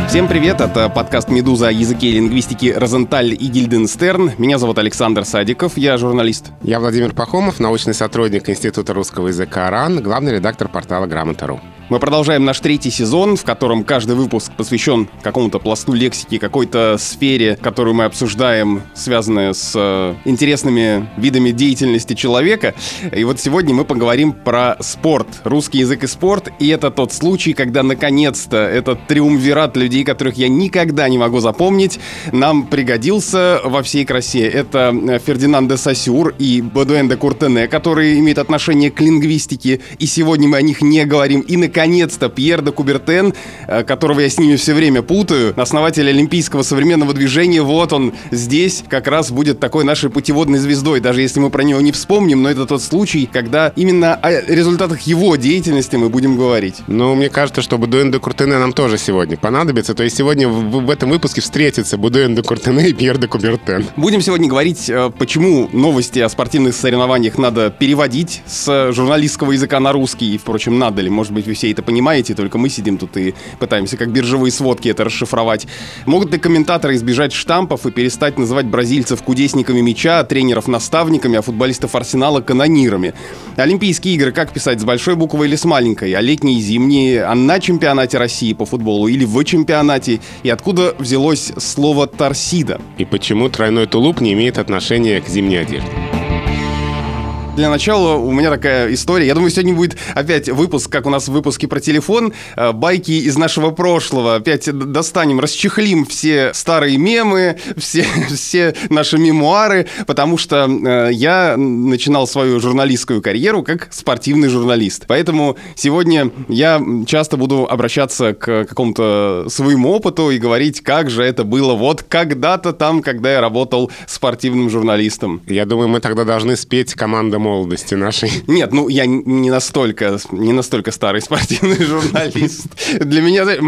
Всем привет, это подкаст «Медуза» о языке и лингвистике Розенталь и Гильденстерн. Меня зовут Александр Садиков, я журналист. Я Владимир Пахомов, научный сотрудник Института русского языка РАН, главный редактор портала Грамота.ру. Мы продолжаем наш третий сезон, в котором каждый выпуск посвящен какому-то пласту лексики, какой-то сфере, которую мы обсуждаем, связанная с интересными видами деятельности человека. И вот сегодня мы поговорим про спорт, русский язык и спорт. И это тот случай, когда наконец-то этот триумвират людей, которых я никогда не могу запомнить, нам пригодился во всей красе. Это Фердинанд де Сосюр и Бодуэн де Куртене, которые имеют отношение к лингвистике. И сегодня мы о них не говорим. И наконец-то Пьер де Кубертен, которого я с ними все время путаю, основатель олимпийского современного движения, вот он здесь как раз будет такой нашей путеводной звездой, даже если мы про него не вспомним, но это тот случай, когда именно о результатах его деятельности мы будем говорить. Ну, мне кажется, что Бодуэн де Куртене нам тоже сегодня понадобится, то есть сегодня в этом выпуске встретятся Бодуэн де Куртене и Пьер де Кубертен. Будем сегодня говорить, почему новости о спортивных соревнованиях надо переводить с журналистского языка на русский, и, впрочем, надо ли, может быть, вы все это понимаете, только мы сидим тут и пытаемся как биржевые сводки это расшифровать. Могут ли комментаторы избежать штампов и перестать называть бразильцев кудесниками мяча, тренеров наставниками, а футболистов Арсенала канонирами? Олимпийские игры как писать, с большой буквы или с маленькой? А летние и зимние? А на чемпионате России по футболу или в чемпионате? И откуда взялось слово «торсида»? И почему тройной тулуп не имеет отношения к зимней одежде? Для начала у меня такая история. Я думаю, сегодня будет опять выпуск, как у нас в выпуске про телефон, байки из нашего прошлого. Опять достанем, расчехлим все старые мемы, все наши мемуары, потому что я начинал свою журналистскую карьеру как спортивный журналист. Поэтому сегодня я часто буду обращаться к какому-то своему опыту и говорить, как же это было вот когда-то там, когда я работал спортивным журналистом. Я думаю, мы тогда должны спеть «Команда молодости нашей». Нет, ну я не настолько старый спортивный журналист. Для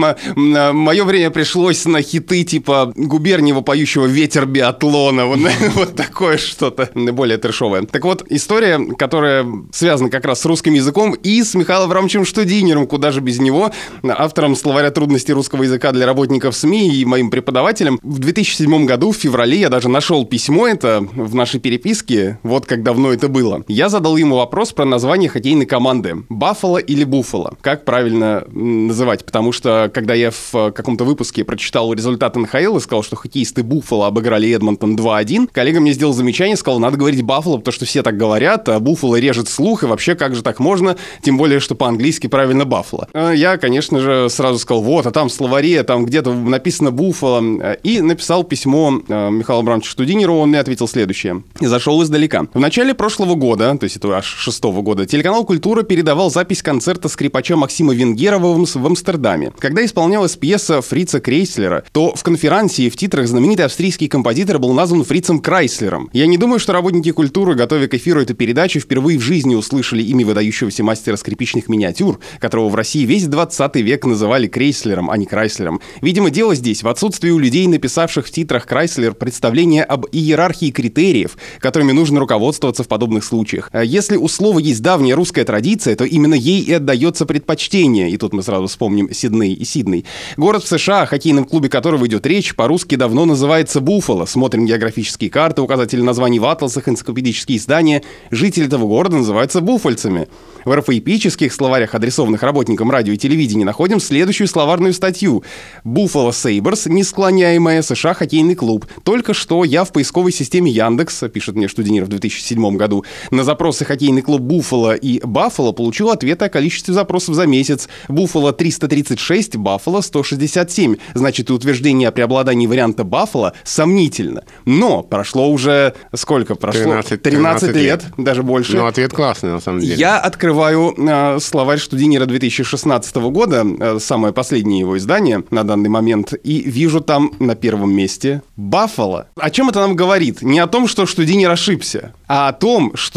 меня мое время пришлось на хиты типа Губерниева, поющего «Ветер биатлона». Вот такое что-то более трэшовое. Так вот, история, которая связана как раз с русским языком и с Михаилом Аврамовичем Штудинером, куда же без него, автором словаря трудностей русского языка для работников СМИ и моим преподавателем. В 2007 году, в феврале, я даже нашел письмо это в нашей переписке, вот как давно это было. Я задал ему вопрос про название хоккейной команды. Баффало или Буффало? Как правильно называть? Потому что, когда я в каком-то выпуске прочитал результаты НХЛ и сказал, что хоккеисты Буффало обыграли Эдмонтон 2-1, коллега мне сделал замечание, сказал, надо говорить Баффало, потому что все так говорят, а Буффало режет слух, и вообще, как же так можно? Тем более, что по-английски правильно Баффало. Я, конечно же, сразу сказал, вот, а там в словаре, там где-то написано Буффало, и написал письмо Михаилу Абрамовичу Штудинеру, он мне ответил следующее. И зашел издалека. В начале прошлого года, то есть это аж 6-го года, телеканал «Культура» передавал запись концерта скрипача Максима Венгерова в Амстердаме. Когда исполнялась пьеса Фрица Крейслера, то в конферансии в титрах знаменитый австрийский композитор был назван Фрицем Крайслером. Я не думаю, что работники «Культуры», готовя к эфиру эту передачу, впервые в жизни услышали имя выдающегося мастера скрипичных миниатюр, которого в России весь 20 век называли Крейслером, а не Крайслером. Видимо, дело здесь в отсутствии у людей, написавших в титрах Крайслер, представления об иерархии критериев, которыми нужно руководствоваться в подобных случаях. Если у слова есть давняя русская традиция, то именно ей и отдается предпочтение. И тут мы сразу вспомним Сидней и Сидней. Город в США, о хоккейном клубе которого идет речь, по-русски давно называется Буффало. Смотрим географические карты, указатели названий в атласах, энциклопедические издания. Жители этого города называются буффальцами. В орфоэпических словарях, адресованных работникам радио и телевидения, находим следующую словарную статью. Buffalo Sabres, несклоняемая США хоккейный клуб. Только что я в поисковой системе Яндекс, пишет мне Штудинер в 2007 году, на запросы хоккейный клуб Буффало и Баффало получил ответы о количестве запросов за месяц. Буффало 336, Баффало 167. Значит, и утверждение о преобладании варианта Баффало сомнительно. Но прошло уже... Сколько прошло? 13 лет, даже больше. Ну, ответ классный, на самом деле. Я открываю словарь Штудинера 2016 года, самое последнее его издание на данный момент, и вижу там на первом месте Баффало. О чем это нам говорит? Не о том, что Штудинер ошибся, а о том, что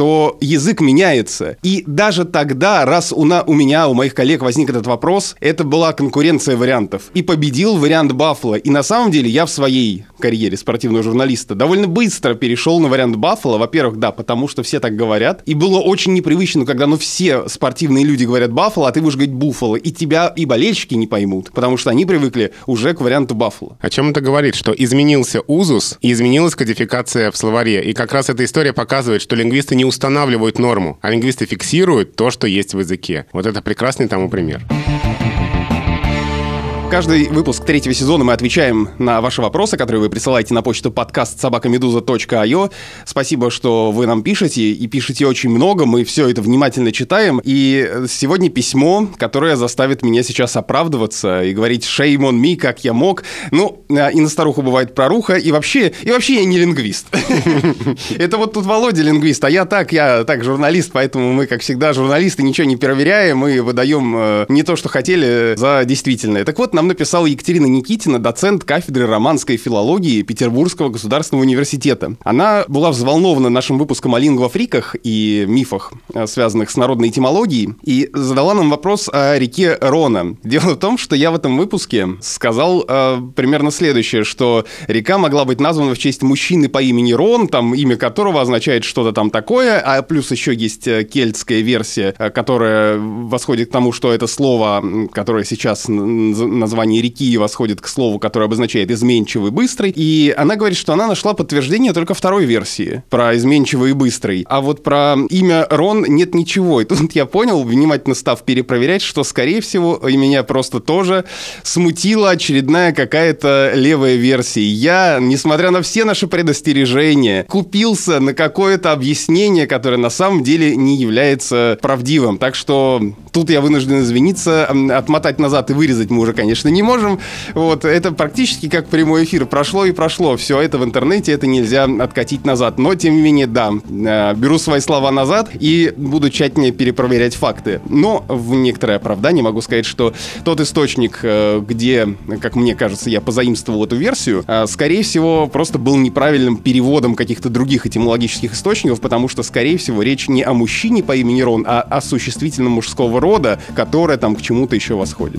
что язык меняется. И даже тогда, раз у меня, у моих коллег возник этот вопрос, это была конкуренция вариантов. И победил вариант Баффало. И на самом деле я в своей карьере спортивного журналиста довольно быстро перешел на вариант Баффало. Во-первых, да, потому что все так говорят. И было очень непривычно, когда все спортивные люди говорят Баффало, а ты будешь говорить Буффало. И тебя и болельщики не поймут, потому что они привыкли уже к варианту Баффало. О чем это говорит? Что изменился узус и изменилась кодификация в словаре. И как раз эта история показывает, что лингвисты не устанавливают норму, а лингвисты фиксируют то, что есть в языке. Вот это прекрасный тому пример. Каждый выпуск 3-го сезона мы отвечаем на ваши вопросы, которые вы присылаете на почту podcast@meduza.io. Спасибо, что вы нам пишете, и пишете очень много, мы все это внимательно читаем. И сегодня письмо, которое заставит меня сейчас оправдываться и говорить «shame on me», как я мог. Ну, и на старуху бывает проруха, и вообще я не лингвист. Это вот тут Володя лингвист, а я так журналист, поэтому мы, как всегда, журналисты, ничего не проверяем, мы выдаем не то, что хотели, за действительное. Так вот, нам написала Екатерина Никитина, доцент кафедры романской филологии Петербургского государственного университета. Она была взволнована нашим выпуском о лингвофриках и мифах, связанных с народной этимологией, и задала нам вопрос о реке Рона. Дело в том, что я в этом выпуске сказал примерно следующее, что река могла быть названа в честь мужчины по имени Рон, там имя которого означает что-то там такое, а плюс еще есть кельтская версия, которая восходит к тому, что это слово, которое сейчас название реки восходит к слову, которое обозначает изменчивый, быстрый. И она говорит, что она нашла подтверждение только второй версии про изменчивый и быстрый. А вот про имя Рон нет ничего. И тут я понял, внимательно став перепроверять, что, скорее всего, и меня просто тоже смутила очередная какая-то левая версия. Я, несмотря на все наши предостережения, купился на какое-то объяснение, которое на самом деле не является правдивым. Так что тут я вынужден извиниться, отмотать назад и вырезать мы уже, конечно, не можем. Вот, это практически как прямой эфир. Прошло и прошло. Все это в интернете, это нельзя откатить назад. Но, тем не менее, да, беру свои слова назад и буду тщательнее перепроверять факты. Но в некоторое оправдание могу сказать, что тот источник, где, как мне кажется, я позаимствовал эту версию, скорее всего, просто был неправильным переводом каких-то других этимологических источников, потому что, скорее всего, речь не о мужчине по имени Рон, а о существительном мужского рода, которое там к чему-то еще восходит.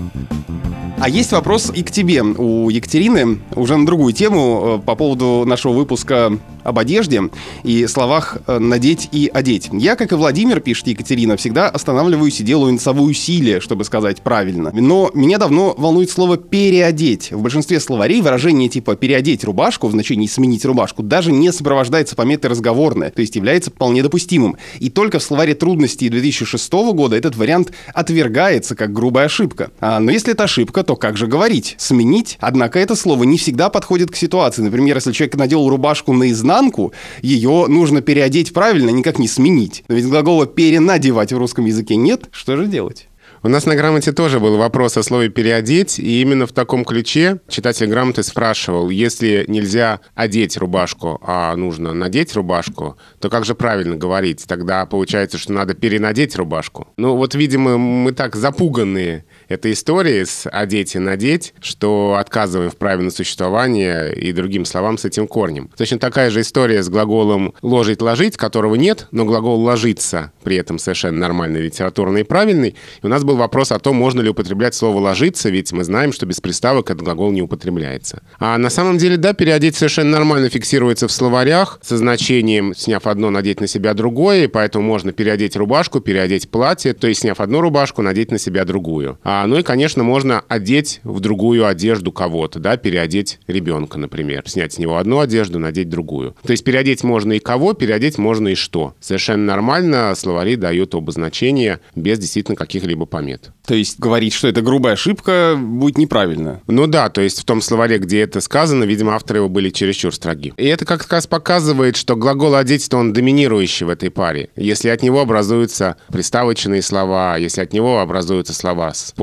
А есть вопрос и к тебе, у Екатерины, уже на другую тему, по поводу нашего выпуска об одежде и словах «надеть» и «одеть». Я, как и Владимир, пишет Екатерина, всегда останавливаюсь и делаю носовые усилия, чтобы сказать правильно. Но меня давно волнует слово «переодеть». В большинстве словарей выражение типа «переодеть рубашку» в значении «сменить рубашку» даже не сопровождается пометой «разговорное», то есть является вполне допустимым. И только в словаре трудностей 2006 года этот вариант отвергается как грубая ошибка. Но если это ошибка, то как же говорить? Сменить? Однако это слово не всегда подходит к ситуации. Например, если человек надел рубашку наизнанку, ее нужно переодеть правильно, никак не сменить. Но ведь глагола «перенадевать» в русском языке нет. Что же делать? У нас на грамоте тоже был вопрос о слове «переодеть», и именно в таком ключе читатель грамоты спрашивал, если нельзя одеть рубашку, а нужно надеть рубашку, то как же правильно говорить? Тогда получается, что надо перенадеть рубашку. Ну вот, видимо, мы так запуганные этой историей с «одеть» и «надеть», что отказываем в праве на существование и другим словам с этим корнем. Точно такая же история с глаголом «ложить», «ложить», которого нет, но глагол «ложиться» при этом совершенно нормальный, литературный и правильный. И у нас был вопрос о том, можно ли употреблять слово «ложиться», ведь мы знаем, что без приставок этот глагол не употребляется. А на самом деле, да, переодеть совершенно нормально фиксируется в словарях со значением «сняв одно, надеть на себя другое», и поэтому можно переодеть рубашку, переодеть платье, то есть сняв одну рубашку, надеть на себя другую. Ну и, конечно, можно одеть в другую одежду кого-то, да, переодеть ребенка, например, снять с него одну одежду, надеть другую. То есть переодеть можно и кого, переодеть можно и что. Совершенно нормально словари дают обозначения без действительно каких-либо помет. То есть говорить, что это грубая ошибка, будет неправильно. Ну да, то есть в том словаре, где это сказано, видимо, авторы его были чересчур строги. И это как раз показывает, что глагол «одеть»-то он доминирующий в этой паре. Если от него образуются приставочные слова, если от него образуются слова с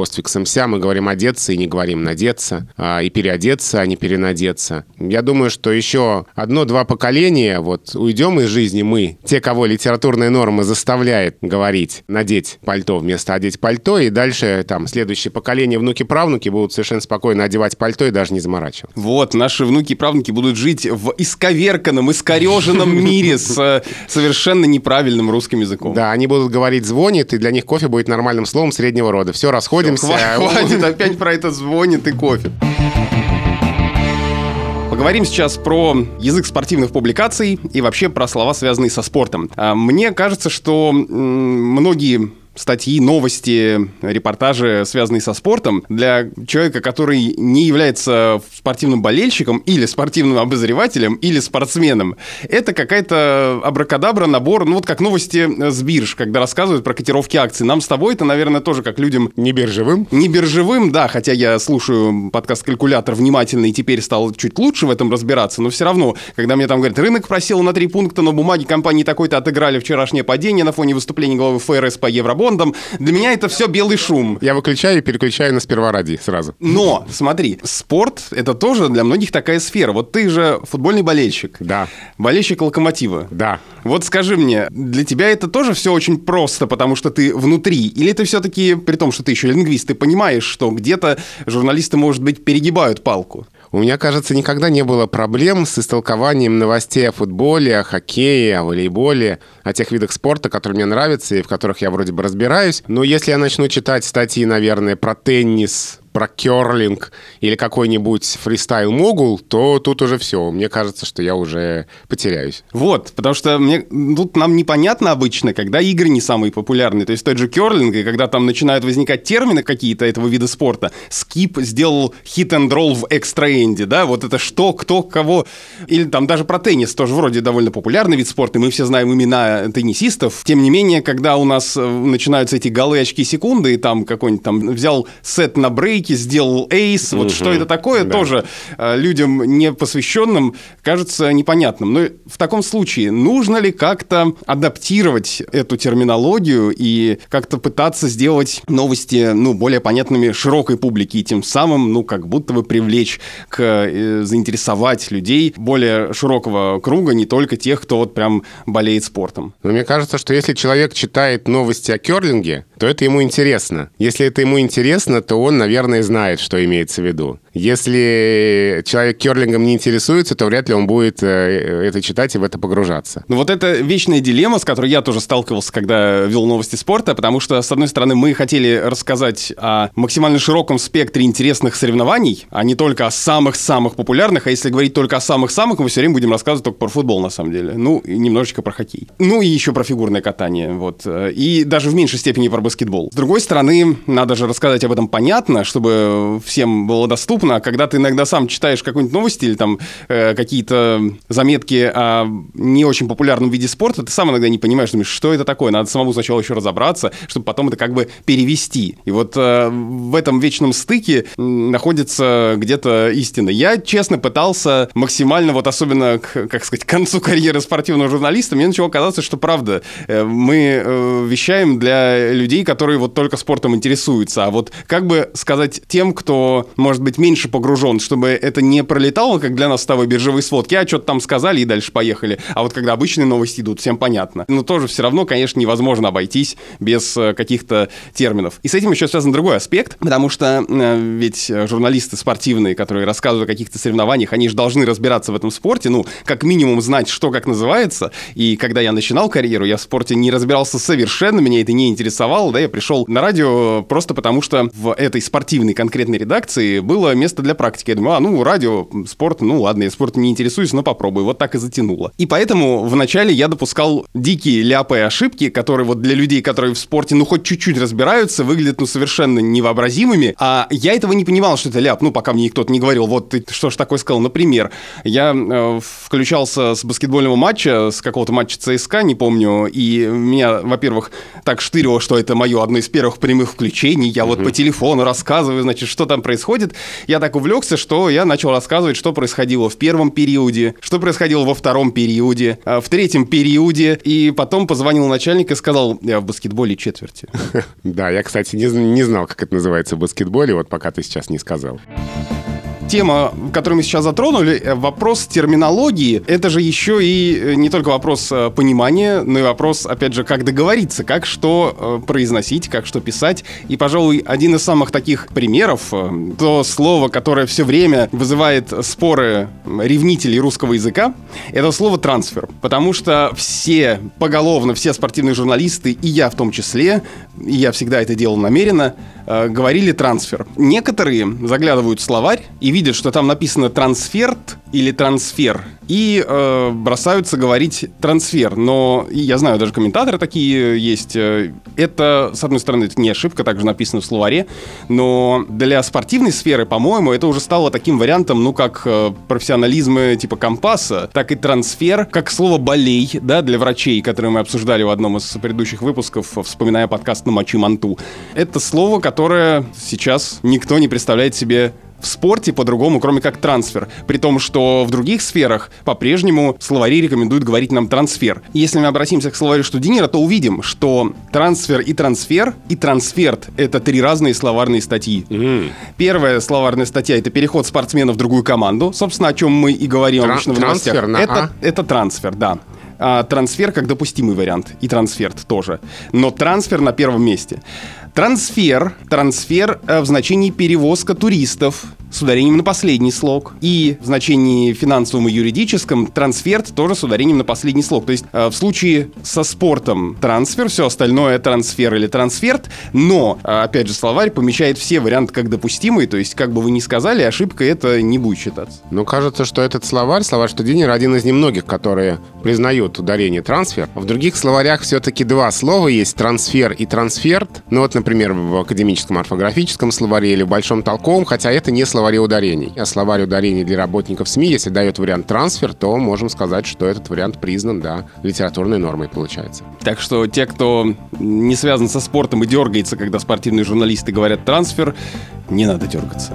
постфиксом ся, мы говорим одеться и не говорим надеться, и переодеться, а не перенадеться. Я думаю, что еще 1-2 поколения вот уйдем из жизни мы, те, кого литературная норма заставляет говорить надеть пальто вместо одеть пальто, и дальше там следующее поколение, внуки-правнуки будут совершенно спокойно одевать пальто и даже не заморачиваться. Вот, наши внуки и правнуки будут жить в исковерканном, искореженном мире с совершенно неправильным русским языком. Да, они будут говорить «звонит», и для них кофе будет нормальным словом среднего рода. Все, расходимся. Хватит опять про это «звонит» и кофе. Поговорим сейчас про язык спортивных публикаций и вообще про слова, связанные со спортом. Мне кажется, что многие статьи, новости, репортажи, связанные со спортом, для человека, который не является спортивным болельщиком или спортивным обозревателем, или спортсменом, это какая-то абракадабра, набор, ну вот как новости с бирж, когда рассказывают про котировки акций. Нам с тобой это, наверное, тоже как людям... Не биржевым? Не биржевым, да, хотя я слушаю подкаст «Калькулятор» внимательно и теперь стал чуть лучше в этом разбираться, но все равно, когда мне там говорят, рынок просел на 3 пункта, но бумаги компании такой-то отыграли вчерашнее падение на фоне выступления главы ФРС по евробондам, для меня это все белый шум. Я выключаю и переключаю на «Сперва ради» сразу. Но, смотри, спорт — это тоже для многих такая сфера. Вот ты же футбольный болельщик. Да. Болельщик «Локомотива». Да. Вот скажи мне, для тебя это тоже все очень просто, потому что ты внутри? Или ты все-таки, при том, что ты еще лингвист, ты понимаешь, что где-то журналисты, может быть, перегибают палку? У меня, кажется, никогда не было проблем с истолкованием новостей о футболе, о хоккее, о волейболе, о тех видах спорта, которые мне нравятся и в которых я вроде бы разбираюсь. Но если я начну читать статьи, наверное, про теннис, про керлинг или какой-нибудь фристайл-могул, то тут уже все. Мне кажется, что я уже потеряюсь. Вот, потому что тут нам непонятно обычно, когда игры не самые популярные. То есть тот же керлинг, и когда там начинают возникать термины какие-то этого вида спорта. Скип сделал хит-энд-ролл в экстра-энде, да? Вот это что, кто, кого. Или там даже про теннис, тоже вроде довольно популярный вид спорта, и мы все знаем имена теннисистов. Тем не менее, когда у нас начинаются эти голы, очки, секунды, и там какой-нибудь там взял сет на брейк, сделал эйс, вот что это такое, да. Тоже людям не посвященным кажется непонятным. Но в таком случае нужно ли как-то адаптировать эту терминологию и как-то пытаться сделать новости, более понятными широкой публике и тем самым, как будто бы привлечь заинтересовать людей более широкого круга, не только тех, кто вот прям болеет спортом? Но мне кажется, что если человек читает новости о керлинге, то это ему интересно. Если это ему интересно, то он, наверное, знает, что имеется в виду. Если человек керлингом не интересуется, то вряд ли он будет это читать и в это погружаться. Вот это вечная дилемма, с которой я тоже сталкивался, когда вел новости спорта, потому что, с одной стороны, мы хотели рассказать о максимально широком спектре интересных соревнований, а не только о самых-самых популярных, а если говорить только о самых-самых, мы все время будем рассказывать только про футбол, на самом деле. И немножечко про хоккей. И еще про фигурное катание, вот. И даже в меньшей степени про баскетбол. С другой стороны, надо же рассказать об этом понятно, чтобы всем было доступно. Когда ты иногда сам читаешь какую-нибудь новость или там какие-то заметки о не очень популярном виде спорта, ты сам иногда не понимаешь, думаешь, что это такое, надо самому сначала еще разобраться, чтобы потом это как бы перевести. И вот в этом вечном стыке находится где-то истина. Я, честно, пытался максимально, вот особенно, к концу карьеры спортивного журналиста, мне начало казаться, что правда, мы вещаем для людей, которые вот только спортом интересуются. А вот как бы сказать тем, кто, может быть, меньше погружен, чтобы это не пролетало, как для нас с тобой биржевые сводки, что-то там сказали и дальше поехали. А вот когда обычные новости идут, всем понятно. Но тоже все равно, конечно, невозможно обойтись без каких-то терминов. И с этим еще связан другой аспект, потому что ведь журналисты спортивные, которые рассказывают о каких-то соревнованиях, они же должны разбираться в этом спорте, как минимум знать, что как называется. И когда я начинал карьеру, я в спорте не разбирался совершенно, меня это не интересовало, да, я пришел на радио просто потому, что в этой спортивной конкретной редакции было место для практики. Я думаю, радио, спорт, ладно, я спортом не интересуюсь, но попробую. Вот так и затянуло. И поэтому вначале я допускал дикие ляпы и ошибки, которые вот для людей, которые в спорте, хоть чуть-чуть разбираются, выглядят, совершенно невообразимыми. А я этого не понимал, что это ляп. Пока мне кто-то не говорил, вот ты что ж такое сказал. Например, я включался с баскетбольного матча, с какого-то матча ЦСКА, не помню, и меня, во-первых, так штырило, что это мое одно из первых прямых включений. Я вот по телефону рассказываю, что там происходит. я так увлекся, что я начал рассказывать, что происходило в первом периоде, что происходило во втором периоде, в третьем периоде, и потом позвонил начальник и сказал: я в баскетболе четверти. Да, я, кстати, не знал, как это называется в баскетболе, вот пока ты сейчас не сказал. Тема, которую мы сейчас затронули, вопрос терминологии, это же еще и не только вопрос понимания, но и вопрос, опять же, как договориться, как что произносить, как что писать. И, пожалуй, один из самых таких примеров, то слово, которое все время вызывает споры ревнителей русского языка, это слово «трансфер». Потому что поголовно все спортивные журналисты, и я в том числе, и я всегда это делал намеренно, говорили «трансфер». Некоторые заглядывают в словарь и видят, что там написано «трансферт» или «трансфер», и бросаются говорить «трансфер». Но я знаю, даже комментаторы такие есть. Это, с одной стороны, это не ошибка, также написано в словаре, но для спортивной сферы, по-моему, это уже стало таким вариантом, как профессионализма типа компаса, так и трансфер, как слово «болей», да, для врачей, которое мы обсуждали в одном из предыдущих выпусков, вспоминая подкаст «На мочи манту». Это слово, которое сейчас никто не представляет себе в спорте по-другому, кроме как трансфер. При том, что в других сферах по-прежнему словари рекомендуют говорить нам трансфер. И если мы обратимся к словарю Штудинера, то увидим, что трансфер и трансферт — это 3 разные словарные статьи. Первая словарная статья — это переход спортсмена в другую команду. Собственно, о чем мы и говорим обычно в новостях. Это трансфер, да. Трансфер как допустимый вариант. И трансферт тоже. Но трансфер на первом месте. Трансфер в значении перевозка туристов, с ударением на последний слог. И в значении финансовом и юридическом трансферт тоже с ударением на последний слог. То есть в случае со спортом трансфер, все остальное трансфер или трансферт. Но, опять же, словарь помещает все варианты как допустимые. То есть, как бы вы ни сказали, ошибкой это не будет считаться. Кажется, что этот словарь Штудинера, один из немногих, которые признают ударение трансфер. В других словарях все-таки 2 слова есть: трансфер и трансферт. Например, в академическом орфографическом словаре или в большом толковом, хотя это не словари ударений. А словарь ударений для работников СМИ, если дает вариант трансфер, то можем сказать, что этот вариант признан, литературной нормой получается. Так что те, кто не связан со спортом и дергается, когда спортивные журналисты говорят трансфер, не надо дергаться.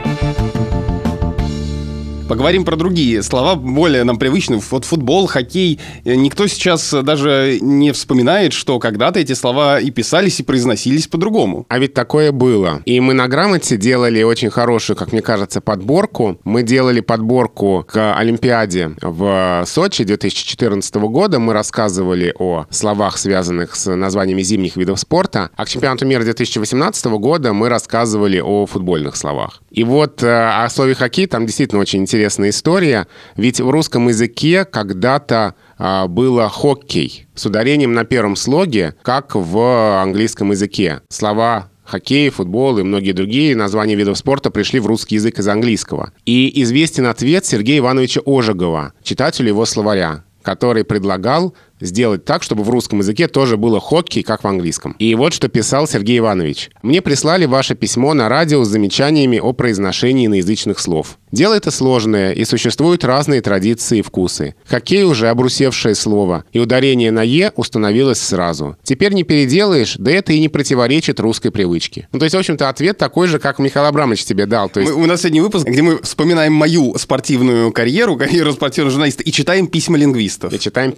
Поговорим про другие слова, более нам привычные. Вот футбол, хоккей. Никто сейчас даже не вспоминает, что когда-то эти слова и писались, и произносились по-другому. А ведь такое было. И мы на «Грамоте» делали очень хорошую, как мне кажется, подборку. Мы делали подборку к Олимпиаде в Сочи 2014 года. Мы рассказывали о словах, связанных с названиями зимних видов спорта. А к чемпионату мира 2018 года мы рассказывали о футбольных словах. И вот о слове «хоккей» там действительно очень интересная история. Ведь в русском языке когда-то было «хоккей» с ударением на первом слоге, как в английском языке. Слова хоккей, футбол и многие другие названия видов спорта пришли в русский язык из английского. И известен ответ Сергея Ивановича Ожегова, читателю его словаря, который предлагал сделать так, чтобы в русском языке тоже было хоккей, как в английском. И вот что писал Сергей Иванович. «Мне прислали ваше письмо на радио с замечаниями о произношении иноязычных слов. Дело это сложное, и существуют разные традиции и вкусы. Хоккей уже обрусевшее слово, и ударение на «е» установилось сразу. Теперь не переделаешь, да это и не противоречит русской привычке». То есть, в общем-то, ответ такой же, как Михаил Абрамович тебе дал. То есть... У нас сегодня выпуск, где мы вспоминаем мою спортивную карьеру спортивного журналиста, и читаем письма лингвистов.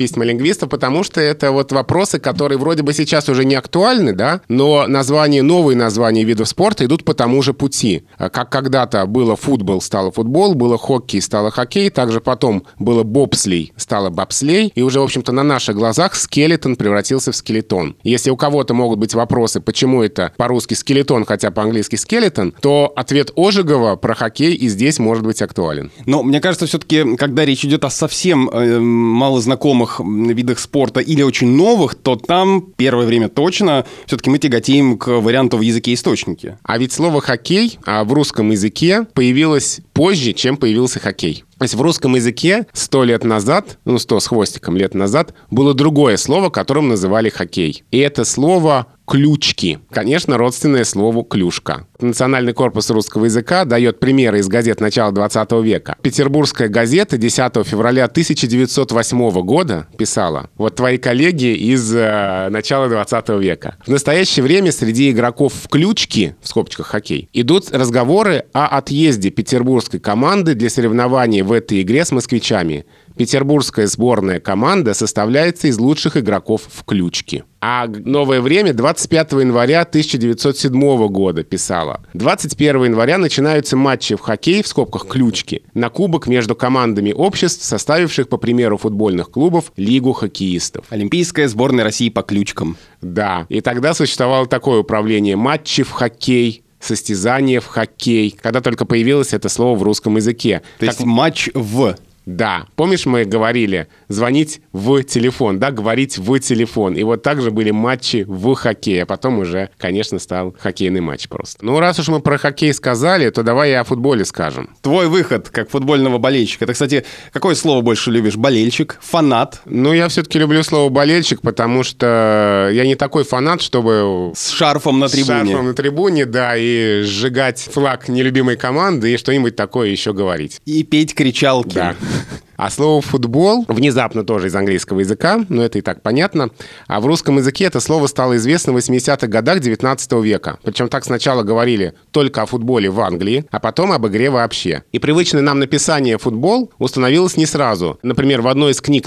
Потому что это вот вопросы, которые вроде бы сейчас уже не актуальны, но новые названия видов спорта идут по тому же пути. Как когда-то было футбол, стало футбол, было хоккей, стало хоккей, также потом было бобслей, стало бобслей, и уже, в общем-то, на наших глазах скелетон превратился в скелетон. Если у кого-то могут быть вопросы, почему это по-русски скелетон, хотя по-английски скелетон, то ответ Ожегова про хоккей и здесь может быть актуален. Но мне кажется, все-таки, когда речь идет о совсем малознакомых видах спорта или очень новых, то там первое время точно все-таки мы тяготеем к варианту в языке-источнике. А ведь слово «хоккей» в русском языке появилось позже, чем появился хоккей. То есть в русском языке 100 лет назад, 100 с хвостиком лет назад, было другое слово, которым называли хоккей. И это слово «ключки». Конечно, родственное слову «клюшка». Национальный корпус русского языка дает примеры из газет начала 20 века. Петербургская газета 10 февраля 1908 года писала: «Вот твои коллеги из начала 20 века. В настоящее время среди игроков в ключки, в скобочках хоккей, идут разговоры о отъезде петербургской команды для соревнований в этой игре с москвичами. Петербургская сборная команда составляется из лучших игроков в ключке». А «Новое время» 25 января 1907 года писала: 21 января начинаются матчи в хоккей, в скобках ключки, на кубок между командами обществ, составивших, по примеру футбольных клубов, Лигу хоккеистов. Олимпийская сборная России по ключкам. Да, и тогда существовало такое управление: матчи в хоккей, состязания в хоккей, когда только появилось это слово в русском языке. То есть матч в... Да. Помнишь, мы говорили звонить в телефон, да, говорить в телефон. И вот также были матчи в хоккей, а потом уже, конечно, стал хоккейный матч просто. Ну, раз уж мы про хоккей сказали, то давай и о футболе скажем. Твой выход как футбольного болельщика. Ты, кстати, какое слово больше любишь? Болельщик? Фанат? Ну, я все-таки люблю слово болельщик, потому что я не такой фанат, чтобы... С шарфом на трибуне. С шарфом на трибуне, да, и сжигать флаг нелюбимой команды и что-нибудь такое еще говорить. И петь кричалки. Да. А слово «футбол» внезапно тоже из английского языка, но это и так понятно. А в русском языке это слово стало известно в 80-х годах 19 века. Причем так сначала говорили только о футболе в Англии, а потом об игре вообще. И привычное нам написание «футбол» установилось не сразу. Например, в одной из книг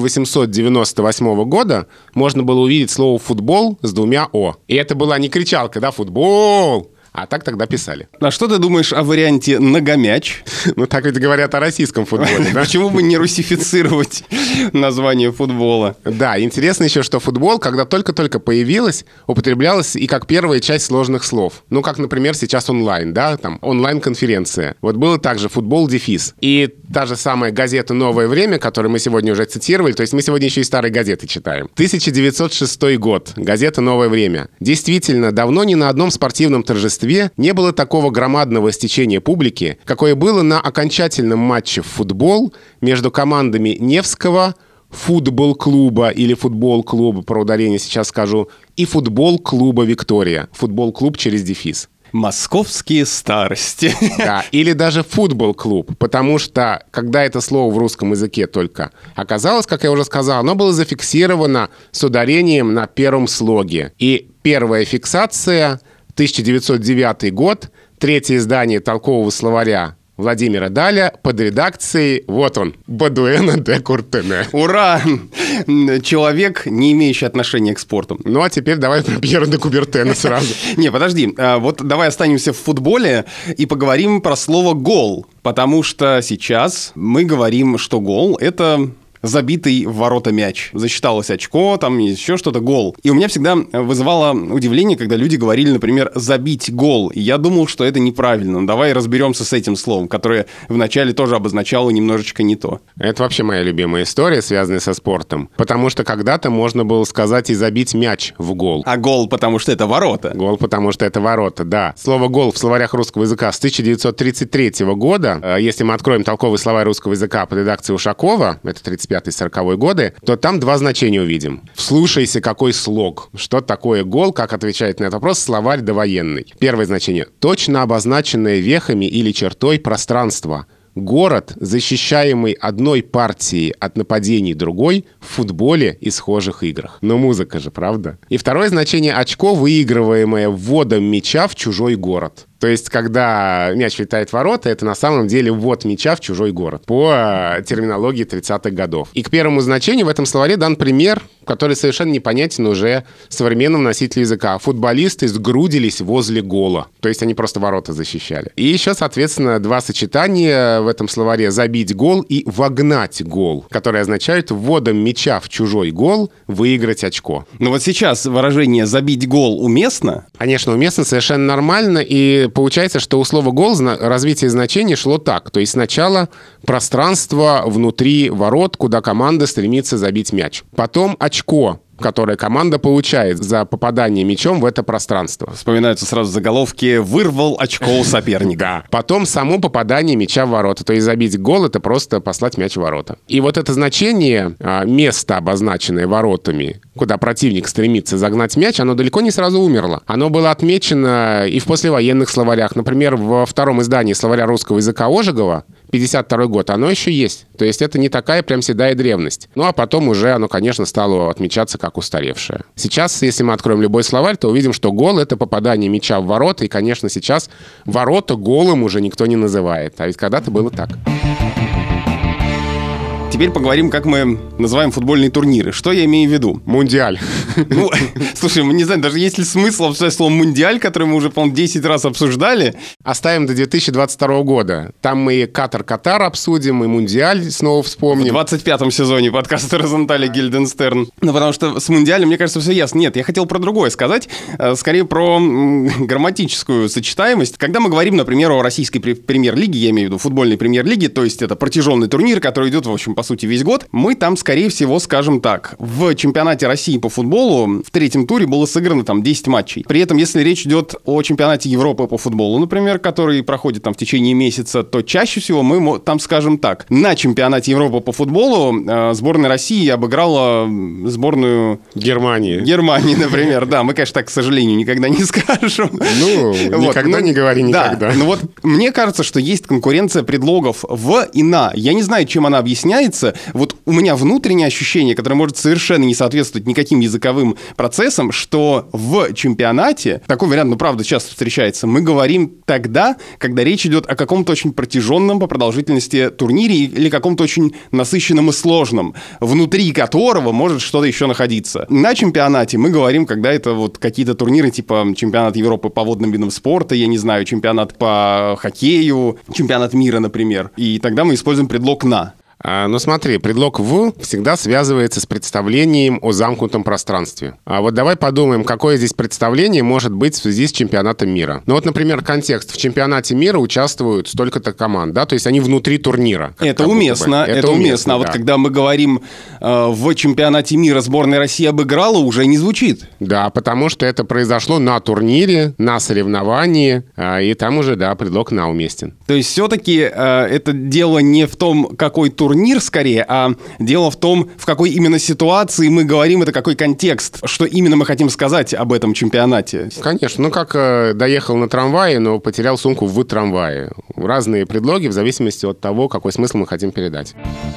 1898 года можно было увидеть слово «футбол» с двумя «о». И это была не кричалка, да, «футбол». А так тогда писали. А что ты думаешь о варианте «ногомяч»? Ну, так ведь говорят о российском футболе, да? Почему бы не русифицировать название футбола? Да, интересно еще, что футбол, когда только-только появилось, употреблялось и как первая часть сложных слов. Ну, как, например, сейчас онлайн, да, там, онлайн-конференция. Вот было также футбол-дефис. И та же самая газета «Новое время», которую мы сегодня уже цитировали, то есть мы сегодня еще и старые газеты читаем. 1906 год. Газета «Новое время». Действительно, давно ни на одном спортивном торжестве не было такого громадного стечения публики, какое было на окончательном матче в футбол между командами Невского футбол-клуба или футбол-клуба, про ударение сейчас скажу, и футбол-клуба «Виктория». Футбол-клуб через дефис. Московские старости. Да, или даже футбол-клуб, потому что, когда это слово в русском языке только оказалось, как я уже сказал, оно было зафиксировано с ударением на первом слоге. И первая фиксация — 1909 год, третье издание толкового словаря Владимира Даля под редакцией, вот он, Бадуэна де Куртене. Ура! Человек, не имеющий отношения к спорту. Ну, а теперь давай про Пьера де Кубертена сразу. Не, подожди, вот давай останемся в футболе и поговорим про слово «гол», потому что сейчас мы говорим, что гол — это... забитый в ворота мяч. Засчиталось очко, там еще что-то, гол. И у меня всегда вызывало удивление, когда люди говорили, например, «забить гол». И я думал, что это неправильно. Давай разберемся с этим словом, которое вначале тоже обозначало немножечко не то. Это вообще моя любимая история, связанная со спортом. Потому что когда-то можно было сказать и забить мяч в гол. А гол, потому что это ворота. Гол, потому что это ворота, да. Слово «гол» в словарях русского языка с 1933 года, если мы откроем толковый словарь русского языка под редакцией Ушакова, это 35-40 годы, то там два значения увидим. Вслушайся, какой слог. Что такое гол, как отвечает на этот вопрос словарь довоенный. Первое значение. Точно обозначенное вехами или чертой пространство. Город, защищаемый одной партией от нападений другой в футболе и схожих играх. Но музыка же, правда? И второе значение — очко, выигрываемое вводом мяча в чужой город. То есть, когда мяч летает в ворота, это на самом деле ввод мяча в чужой город по терминологии 30-х годов. И к первому значению в этом словаре дан пример, который совершенно непонятен уже современному носителю языка. Футболисты сгрудились возле гола. То есть, они просто ворота защищали. И еще, соответственно, два сочетания в этом словаре: «забить гол» и «вогнать гол», которые означают вводом мяча в чужой гол выиграть очко. Но вот сейчас выражение «забить гол» уместно? Конечно, уместно, совершенно нормально. И получается, что у слова «гол» развитие значения шло так. То есть сначала пространство внутри ворот, куда команда стремится забить мяч. Потом очко, которое команда получает за попадание мячом в это пространство. Вспоминаются сразу заголовки «Вырвал очко у соперника». Да. Потом само попадание мяча в ворота. То есть забить гол — это просто послать мяч в ворота. И вот это значение, место, обозначенное воротами, куда противник стремится загнать мяч, оно далеко не сразу умерло. Оно было отмечено и в послевоенных словарях. Например, во втором издании словаря русского языка Ожегова, 52 год, оно еще есть. То есть это не такая прям седая древность. Ну, а потом уже оно, конечно, стало отмечаться как устаревшее. Сейчас, если мы откроем любой словарь, то увидим, что гол — это попадание мяча в ворота. И, конечно, сейчас ворота голым уже никто не называет. А ведь когда-то было так. Теперь поговорим, как мы называем футбольные турниры. Что я имею в виду? Мундиаль. Ну, слушай, не знаю, даже есть ли смысл обсуждать слово «мундиаль», которое мы уже, по-моему, 10 раз обсуждали. Оставим до 2022 года. Там мы и Катар обсудим, и Мундиаль снова вспомним. В 25-м сезоне подкаста Розенталь и Гильденстерн. Ну, потому что с Мундиалем, мне кажется, все ясно. Нет, я хотел про другое сказать. Скорее, про грамматическую сочетаемость. Когда мы говорим, например, о российской премьер-лиге, я имею в виду футбольной премьер-лиге, то есть это протяженный турнир, который идет, в общем, по сути, весь год, мы там, скорее всего, скажем так, в чемпионате России по футболу в третьем туре было сыграно там 10 матчей. При этом, если речь идет о чемпионате Европы по футболу, например, который проходит там в течение месяца, то чаще всего мы там скажем так. На чемпионате Европы по футболу сборная России обыграла сборную Германии, например. Да, мы, конечно, так, к сожалению, никогда не скажем. Ну, никогда не говори никогда. Да, ну вот мне кажется, что есть конкуренция предлогов «в» и «на». Я не знаю, чем она объясняется. Вот у меня внутреннее ощущение, которое может совершенно не соответствовать никаким языковым процессам, что в чемпионате, такой вариант, ну, правда, часто встречается, мы говорим тогда, когда речь идет о каком-то очень протяженном по продолжительности турнире или каком-то очень насыщенном и сложном, внутри которого может что-то еще находиться. На чемпионате мы говорим, когда это вот какие-то турниры типа чемпионат Европы по водным видам спорта, я не знаю, чемпионат по хоккею, чемпионат мира, например. И тогда мы используем предлог «на». Ну смотри, предлог «в» всегда связывается с представлением о замкнутом пространстве. А вот давай подумаем, какое здесь представление может быть в связи с чемпионатом мира. Ну вот, например, контекст. В чемпионате мира участвуют столько-то команд, да, то есть они внутри турнира. Это уместно, это уместно. А вот когда мы говорим в чемпионате мира сборная России обыграла, уже не звучит. Да, потому что это произошло на турнире, на соревновании, и там уже, да, предлог «на» уместен. То есть все-таки это дело не в том, какой турнир скорее, а дело в том, в какой именно ситуации мы говорим, это какой контекст, что именно мы хотим сказать об этом чемпионате. Конечно, ну как доехал на трамвае, но потерял сумку в трамвае. Разные предлоги в зависимости от того, какой смысл мы хотим передать.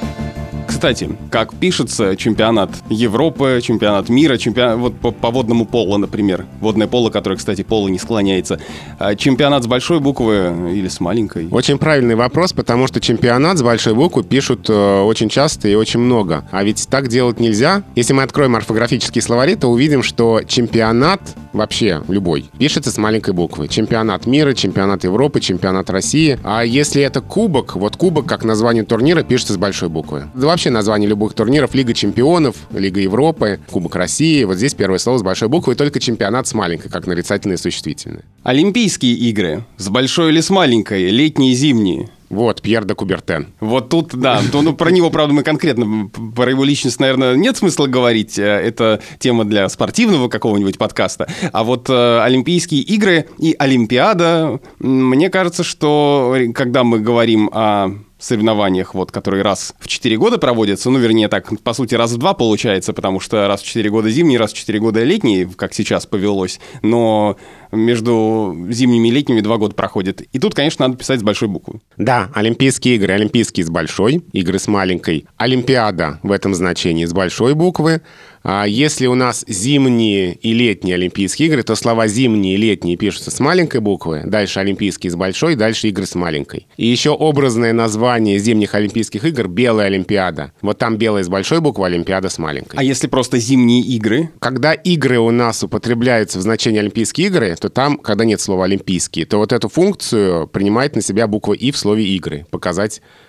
Кстати, как пишется чемпионат Европы, чемпионат мира, вот по водному полу, например. Водное поло, которое, кстати, поло не склоняется. Чемпионат с большой буквы или с маленькой? Очень правильный вопрос, потому что чемпионат с большой буквы пишут очень часто и очень много. А ведь так делать нельзя. Если мы откроем орфографические словари, то увидим, что чемпионат вообще любой пишется с маленькой буквы. Чемпионат мира, чемпионат Европы, чемпионат России. А если это кубок, вот кубок как название турнира пишется с большой буквы. Вообще название любых турниров: Лига чемпионов, Лига Европы, Кубок России. Вот здесь первое слово с большой буквы, и только чемпионат с маленькой, как нарицательное и существительное. Олимпийские игры. С большой или с маленькой? Летние и зимние? Вот, Пьер де Кубертен. Вот тут, да. Ну, про него, правда, мы конкретно, про его личность, наверное, нет смысла говорить. Это тема для спортивного какого-нибудь подкаста. А вот Олимпийские игры и Олимпиада, мне кажется, что когда мы говорим о соревнованиях, вот, которые раз в 4 года проводятся, ну, вернее, так, по сути, раз в 2 получается, потому что раз в 4 года зимние, раз в 4 года летние, как сейчас повелось, но между зимними и летними 2 года проходит. И тут, конечно, надо писать с большой буквы. Да, Олимпийские игры. Олимпийские с большой, игры с маленькой. Олимпиада в этом значении с большой буквы. А если у нас зимние и летние Олимпийские игры, то слова «зимние» и «летние» пишутся с маленькой буквы, дальше Олимпийские с большой, дальше игры с маленькой. И еще образное название зимних Олимпийских игр — «Белая Олимпиада». Вот там белая с большой буквы, Олимпиада с маленькой. А если просто зимние игры? Когда игры у нас употребляются в значении Олимпийские игры, то там, когда нет слова «олимпийские», то вот эту функцию принимает на себя буква «и» в слове «игры», показать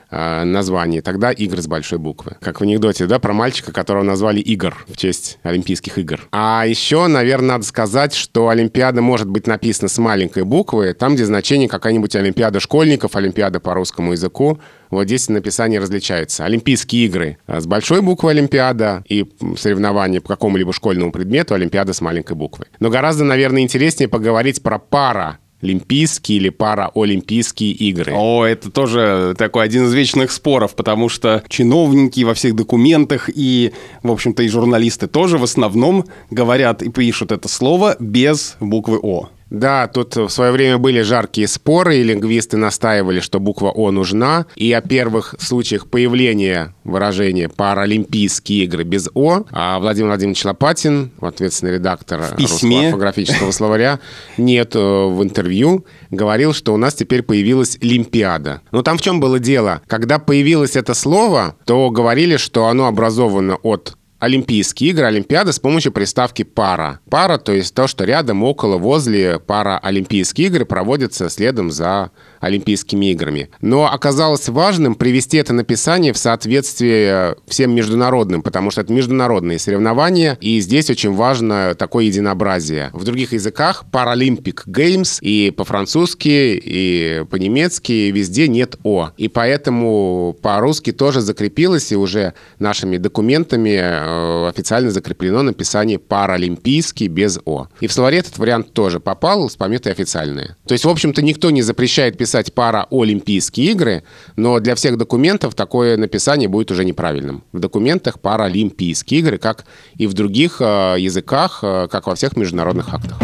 название, тогда игры с большой буквы. Как в анекдоте, да, про мальчика, которого назвали Игорь в честь Олимпийских игр. А еще, наверное, надо сказать, что Олимпиада может быть написана с маленькой буквы, там, где значение какая-нибудь Олимпиада школьников, Олимпиада по русскому языку. Вот здесь написание различается. Олимпийские игры с большой буквы Олимпиада и соревнования по какому-либо школьному предмету Олимпиада с маленькой буквы. Но гораздо, наверное, интереснее поговорить про паралимпийские или параолимпийские игры. О, это тоже такой один из вечных споров, потому что чиновники во всех документах и, в общем-то, и журналисты тоже в основном говорят и пишут это слово без буквы «О». Да, тут в свое время были жаркие споры, и лингвисты настаивали, что буква «О» нужна. И о первых случаях появления выражения «паралимпийские игры» без «О» Владимир Владимирович Лопатин, ответственный редактор Русского орфографического словаря, в интервью говорил, что у нас теперь появилась Олимпиада. Но там в чем было дело? Когда появилось это слово, то говорили, что оно образовано от Олимпийские игры, Олимпиада с помощью приставки «пара». «Пара», то есть то, что рядом, около, возле. Параолимпийские игры проводятся следом за Олимпийскими играми. Но оказалось важным привести это написание в соответствие всем международным, потому что это международные соревнования, и здесь очень важно такое единообразие. В других языках Paralympic Games и по-французски, и по-немецки везде нет «о». И поэтому по-русски тоже закрепилось, и уже нашими документами официально закреплено написание «паралимпийский» без «о». И в словаре этот вариант тоже попал с пометой «официальные». То есть, в общем-то, никто не запрещает писать «параолимпийские игры», но для всех документов такое написание будет уже неправильным. В документах «паралимпийские игры», как и в других языках, как во всех международных актах.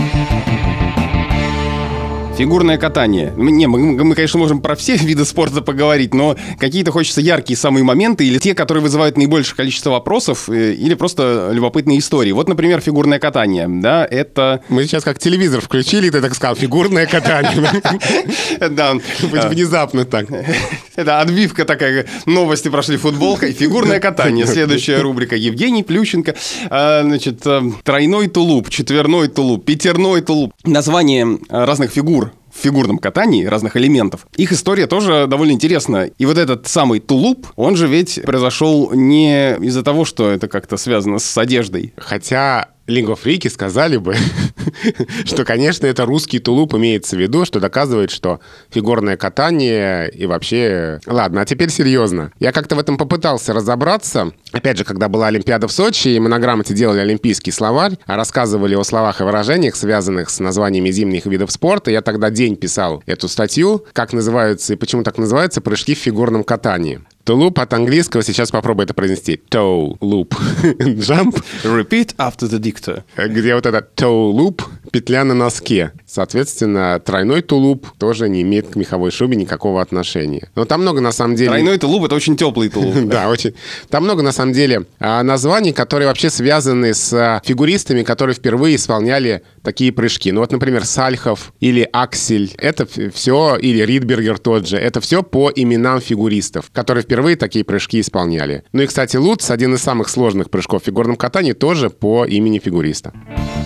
Фигурное катание. Мы, конечно, можем про все виды спорта поговорить, но какие-то хочется яркие самые моменты или те, которые вызывают наибольшее количество вопросов, или просто любопытные истории. Вот, например, фигурное катание. Да, это... Мы сейчас как телевизор включили, и ты так сказал, фигурное катание. Да. Внезапно так. Это отбивка такая. Новости прошли футболкой. Фигурное катание. Следующая рубрика. Евгений Плющенко. Значит, тройной тулуп, четверной тулуп, пятерной тулуп. Название разных фигур в фигурном катании, разных элементов. Их история тоже довольно интересна. И вот этот самый тулуп, он же ведь произошел не из-за того, что это как-то связано с одеждой. Хотя лингвофрики сказали бы, что, конечно, это русский тулуп имеется в виду, что доказывает, что фигурное катание и вообще... Ладно, а теперь серьезно. Я как-то в этом попытался разобраться. Опять же, когда была Олимпиада в Сочи, и мы на грамоте делали олимпийский словарь, рассказывали о словах и выражениях, связанных с названиями зимних видов спорта. Я тогда день писал эту статью, как называются и почему так называются прыжки в фигурном катании. Тулуп от английского, сейчас попробую это произнести. Toe loop. Jump. Repeat after the dictor. Где вот этот toe loop, петля на носке. Соответственно, тройной тулуп тоже не имеет к меховой шубе никакого отношения. Но там много, на самом деле... Тройной тулуп — это очень теплый тулуп. Да, очень. Там много, на самом деле, названий, которые вообще связаны с фигуристами, которые впервые исполняли такие прыжки. Ну вот, например, Сальхов или Аксель. Это все, или Ридбергер тот же. Это все по именам фигуристов, которые впервые такие прыжки исполняли. Ну и, кстати, Лутц, один из самых сложных прыжков в фигурном катании, тоже по имени фигуриста.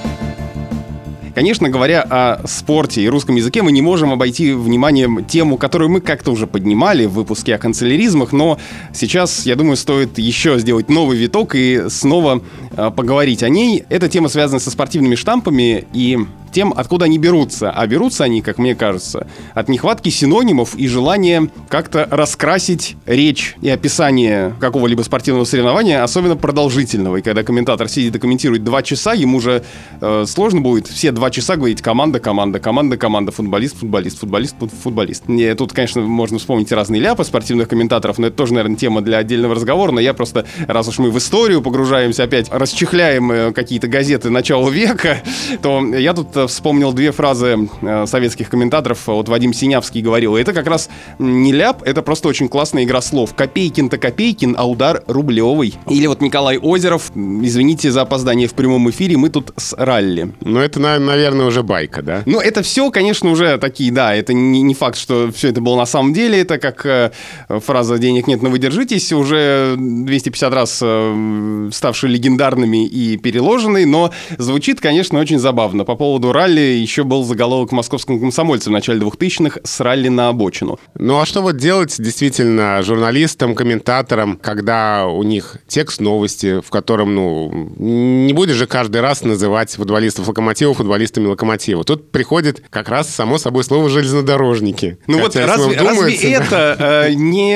Конечно, говоря о спорте и русском языке, мы не можем обойти вниманием тему, которую мы как-то уже поднимали в выпуске о канцеляризмах, но сейчас, я думаю, стоит еще сделать новый виток и снова поговорить о ней. Эта тема связана со спортивными штампами и тем, откуда они берутся. А берутся они, как мне кажется, от нехватки синонимов и желания как-то раскрасить речь и описание какого-либо спортивного соревнования, особенно продолжительного. И когда комментатор сидит и комментирует 2 часа, ему же сложно будет все 2 часа говорить команда, команда, команда, команда, футболист, футболист, футболист, футболист. И тут, конечно, можно вспомнить разные ляпы спортивных комментаторов, но это тоже, наверное, тема для отдельного разговора. Но я просто, раз уж мы в историю погружаемся, опять расчехляем какие-то газеты начала века, то я тут вспомнил 2 фразы советских комментаторов. Вот Вадим Синявский говорил. Это как раз не ляп, это просто очень классная игра слов. Копейкин-то Копейкин, а удар рублевый. Или вот Николай Озеров. Извините за опоздание в прямом эфире, мы тут с ралли. Ну, это, наверное, уже байка, да? Ну, это все, конечно, уже такие, да, это не факт, что все это было на самом деле. Это как фраза «денег нет, но вы держитесь», уже 250 раз ставшие легендарными и переложенные, но звучит, конечно, очень забавно. По поводу ралли еще был заголовок в «Московском комсомольце» в начале 2000-х «С ралли на обочину». Ну а что вот делать действительно журналистам, комментаторам, когда у них текст новости, в котором, не будешь же каждый раз называть футболистов «Локомотива» футболистами «Локомотива». Тут приходит как раз само собой слово «железнодорожники». Ну вот разве это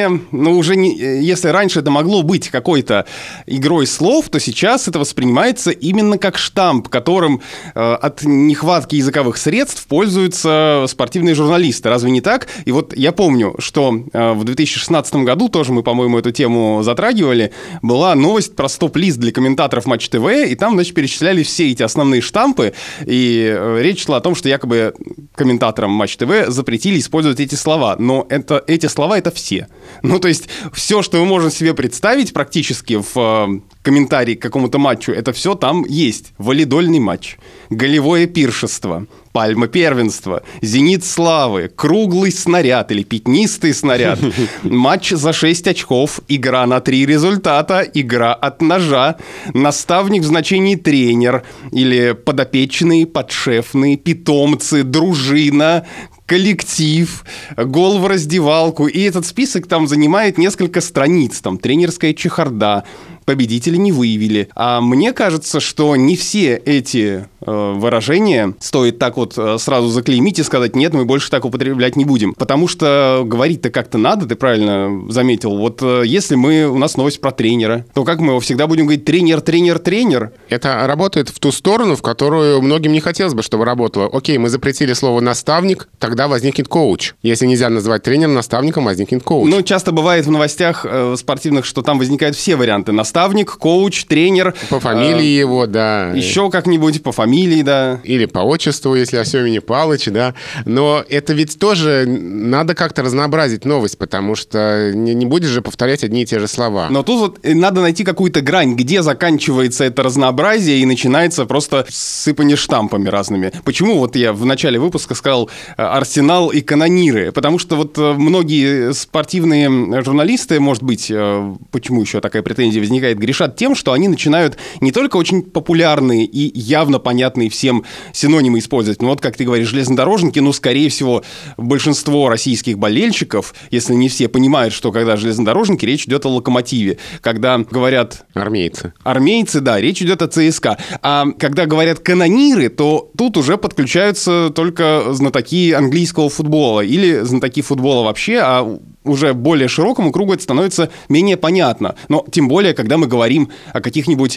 если раньше это могло быть какой-то игрой слов, то сейчас это воспринимается именно как штамп, которым от нехватки языковых средств пользуются спортивные журналисты. Разве не так? И вот я помню, что в 2016 году, тоже мы, по-моему, эту тему затрагивали, была новость про стоп-лист для комментаторов Матч ТВ, и там, значит, перечисляли все эти основные штампы, и речь шла о том, что якобы комментаторам Матч ТВ запретили использовать эти слова. Но эти слова — это все. Ну, то есть все, что мы можем себе представить практически в комментарии к какому-то матчу, это все там есть. Валидольный матч, голевое пиршество, пальма первенства, зенит славы, круглый снаряд или пятнистый снаряд, матч за 6 очков, игра на 3 результата, игра от ножа, наставник в значении тренер или подопечные, подшефные, питомцы, дружина, коллектив, гол в раздевалку. И этот список там занимает несколько страниц. Там тренерская чехарда, победителя не выявили. А мне кажется, что не все эти выражения стоит так вот сразу заклеймить и сказать: нет, мы больше так употреблять не будем. Потому что говорить-то как-то надо, ты правильно заметил. Вот если у нас новость про тренера, то как мы его всегда будем говорить: тренер, тренер, тренер? Это работает в ту сторону, в которую многим не хотелось бы, чтобы работало. Окей, мы запретили слово «наставник», тогда возникнет коуч. Если нельзя называть тренером наставником, возникнет коуч. Ну, часто бывает в новостях спортивных, что там возникают все варианты: наставник, коуч, тренер. По фамилии его, да. Еще как-нибудь по фамилии, да. Или по отчеству, если о Семене Палыч, да. Но это ведь тоже надо как-то разнообразить новость, потому что не будешь же повторять одни и те же слова. Но тут вот надо найти какую-то грань, где заканчивается это разнообразие и начинается просто сыпание штампами разными. Почему вот я в начале выпуска сказал «Арсенал» и «Канониры»? Потому что вот многие спортивные журналисты, может быть, почему еще такая претензия возникает, грешат тем, что они начинают не только очень популярные и явно понятные всем синонимы использовать, но вот, как ты говоришь, железнодорожники, скорее всего, большинство российских болельщиков, если не все, понимают, что когда железнодорожники, речь идет о «Локомотиве». Когда говорят... Армейцы, да, речь идет о ЦСКА. А когда говорят «канониры», то тут уже подключаются только знатоки английского футбола или знатоки футбола вообще, а уже более широкому кругу это становится менее понятно. Но тем более, когда мы говорим о каких-нибудь,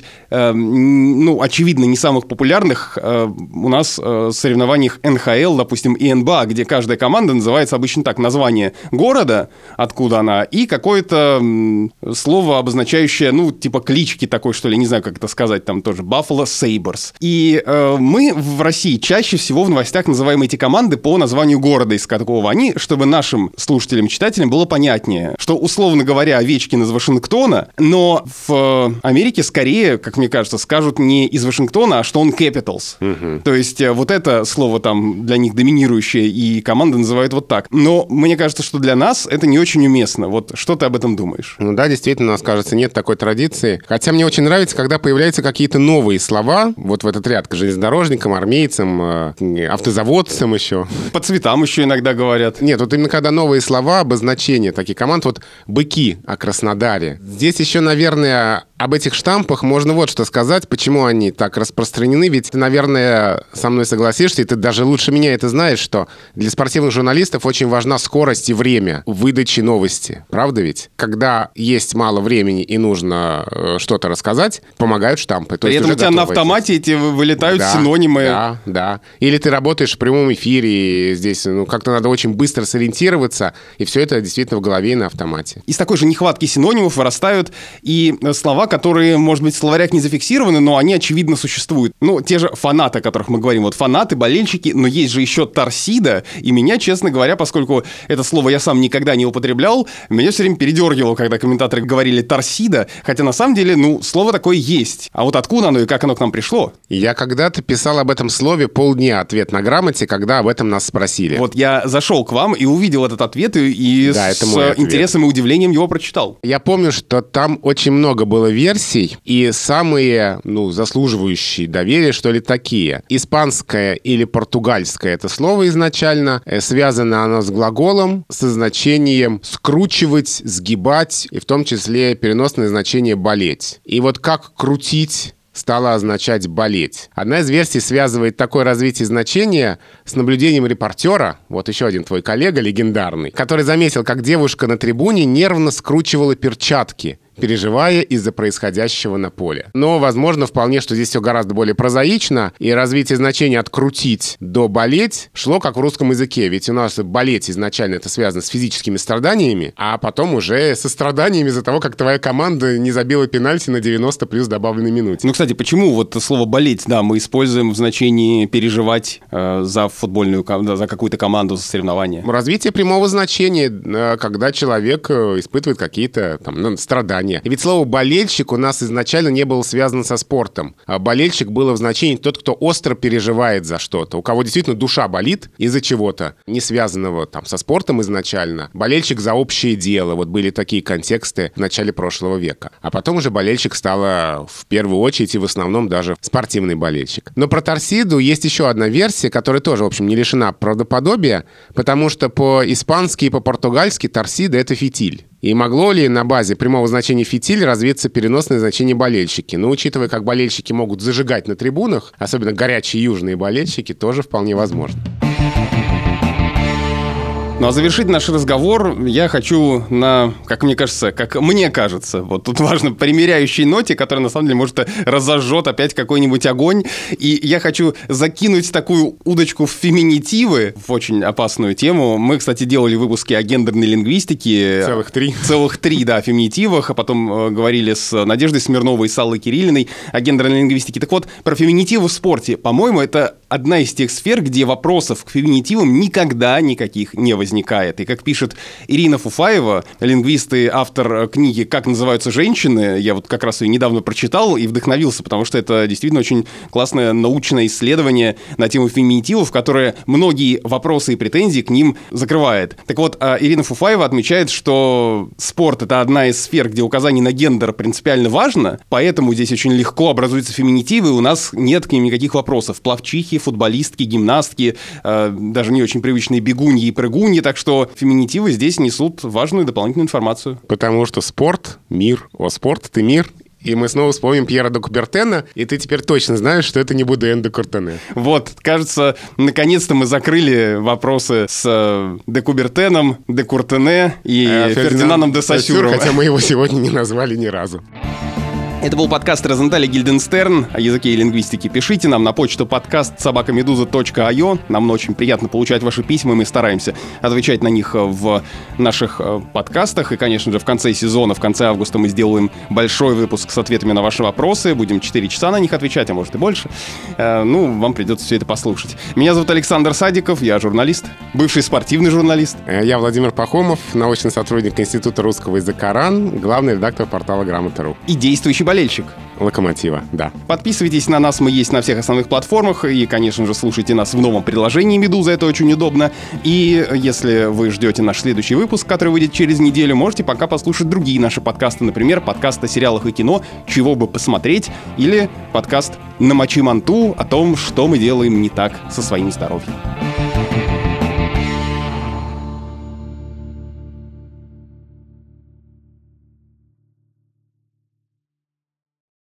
очевидно, не самых популярных у нас соревнованиях НХЛ, допустим, и НБА, где каждая команда называется обычно так: название города, откуда она, и какое-то слово, обозначающее, типа клички такой, что ли, не знаю, как это сказать, там тоже Buffalo Sabres. И мы в России чаще всего в новостях называем эти команды по названию города, из какого они, чтобы нашим слушателям, читателям было понятнее, что, условно говоря, Овечкин из Вашингтона, но в Америке скорее, как мне кажется, скажут не из Вашингтона, а что он Capitals. Угу. То есть вот это слово там для них доминирующее, и команда называют вот так. Но мне кажется, что для нас это не очень уместно. Вот что ты об этом думаешь? Ну да, действительно, у нас, кажется, нет такой традиции. Хотя мне очень нравится, когда появляются какие-то новые слова, вот в этот ряд, к железнодорожникам, армейцам, автозаводцам еще. По цветам еще иногда говорят. Нет, вот именно когда новые слова, обозначения таких команд, вот «Быки» о Краснодаре. Здесь еще, наверное, об этих штампах можно вот что сказать, почему они так распространены. Ведь ты, наверное, со мной согласишься, и ты даже лучше меня это знаешь, что для спортивных журналистов очень важна скорость и время выдачи новости. Правда ведь? Когда есть мало времени и нужно что-то рассказать, помогают штампы. При этом у тебя на автомате эти вылетают синонимы. Да. Или ты работаешь в прямом эфире, и здесь как-то надо очень быстро сориентироваться, и все это действительно в голове и на автомате. Из такой же нехватки синонимов вырастают и слова, которые, может быть, в словарях не зафиксированы, но они, очевидно, существуют. Те же фанаты, о которых мы говорим. Вот фанаты, болельщики, но есть же еще торсида. И меня, честно говоря, поскольку это слово я сам никогда не употреблял, меня все время передергивало, когда комментаторы говорили торсида. Хотя, на самом деле, слово такое есть. А вот откуда оно и как оно к нам пришло? Я когда-то писал об этом слове полдня ответ на грамоте, когда об этом нас спросили. Вот я зашел к вам и увидел этот ответ, и с интересом и удивлением его прочитал. Я помню, что там очень много было версий, и самые, заслуживающие доверия, что ли, такие. Испанское или португальское — это слово изначально. Связано оно с глаголом, со значением скручивать, сгибать, и в том числе переносное значение болеть. И вот как крутить стало означать «болеть». Одна из версий связывает такое развитие значения с наблюдением репортера, вот еще один твой коллега легендарный, который заметил, как девушка на трибуне нервно скручивала перчатки, переживая из-за происходящего на поле. Но, возможно, вполне, что здесь все гораздо более прозаично, и развитие значения от «крутить» до «болеть» шло как в русском языке, ведь у нас болеть изначально это связано с физическими страданиями, а потом уже со страданиями из-за того, как твоя команда не забила пенальти на 90 плюс добавленной минуте. Кстати, почему вот слово «болеть», мы используем в значении переживать за футбольную, за какую-то команду, за соревнования? Развитие прямого значения, когда человек испытывает какие-то страдания. И ведь слово «болельщик» у нас изначально не было связано со спортом. А болельщик было в значении тот, кто остро переживает за что-то, у кого действительно душа болит из-за чего-то, не связанного со спортом изначально. Болельщик за общее дело. Вот были такие контексты в начале прошлого века. А потом уже болельщик стало в первую очередь и в основном даже спортивный болельщик. Но про торсиду есть еще одна версия, которая тоже, в общем, не лишена правдоподобия, потому что по-испански и по-португальски торсида — это фитиль. И могло ли на базе прямого значения «фитиль» развиться переносное значение «болельщики»? Учитывая, как болельщики могут зажигать на трибунах, особенно горячие южные болельщики, тоже вполне возможно. А завершить наш разговор я хочу как мне кажется, вот тут важно, примиряющей ноте, которая на самом деле, может, разожжет опять какой-нибудь огонь. И я хочу закинуть такую удочку в феминитивы, в очень опасную тему. Мы, кстати, делали выпуски о гендерной лингвистике. Целых три, да, феминитивах. А потом говорили с Надеждой Смирновой и с Аллой Кириллиной о гендерной лингвистике. Так вот, про феминитивы в спорте. По-моему, это одна из тех сфер, где вопросов к феминитивам никогда никаких не возникает. И как пишет Ирина Фуфаева, лингвист и автор книги «Как называются женщины», я вот как раз ее недавно прочитал и вдохновился, потому что это действительно очень классное научное исследование на тему феминитивов, которое многие вопросы и претензии к ним закрывает. Так вот, Ирина Фуфаева отмечает, что спорт — это одна из сфер, где указание на гендер принципиально важно, поэтому здесь очень легко образуются феминитивы, и у нас нет к ним никаких вопросов. Пловчихи, футболистки, гимнастки, даже не очень привычные бегуньи и прыгуньи, так что феминитивы здесь несут важную дополнительную информацию. Потому что спорт — мир, спорт — это мир. И мы снова вспомним Пьера де Кубертена, и ты теперь точно знаешь, что это не Буден де Куртене. Вот, кажется, наконец-то мы закрыли вопросы с де Кубертеном, де Куртене и Фердинандом де Сосюром. Хотя мы его сегодня не назвали ни разу. Это был подкаст Розенталь и Гильденстерн о языке и лингвистике. Пишите нам на почту podcast@meduza.io. Нам очень приятно получать ваши письма, и мы стараемся отвечать на них в наших подкастах. И, конечно же, в конце сезона, в конце августа мы сделаем большой выпуск с ответами на ваши вопросы. Будем 4 часа на них отвечать, а может и больше. Вам придется все это послушать. Меня зовут Александр Садиков, я журналист, бывший спортивный журналист. Я Владимир Пахомов, научный сотрудник Института русского языка РАН, главный редактор портала Грамота.ру. И действующий болельщик. Локомотива, да. Подписывайтесь на нас, мы есть на всех основных платформах. И, конечно же, слушайте нас в новом приложении «Медуза», это очень удобно. И если вы ждете наш следующий выпуск, который выйдет через неделю, можете пока послушать другие наши подкасты. Например, подкаст о сериалах и кино «Чего бы посмотреть» или подкаст «Намочи манту» о том, что мы делаем не так со своим здоровьем.